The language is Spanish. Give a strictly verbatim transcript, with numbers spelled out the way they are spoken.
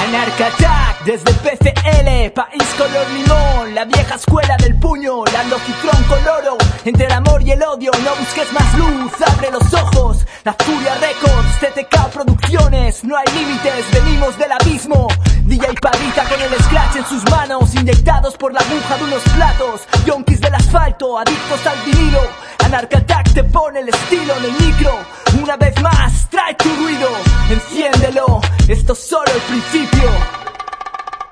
Anarcatac desde P C L, país color limón, la vieja escuela del puño, la logitrón coloro, entre el amor y el odio, no busques más luz, abre los ojos, la Furia Records, T T K Producciones, no hay límites, venimos del abismo, D J Parrita con el scratch en sus manos, inyectados por la aguja de unos platos, yonkis del asfalto, adictos al vinilo, Anarcatac te pone el estilo en el micro, una vez más, trae tu ruido, enciéndelo, esto es solo el principio.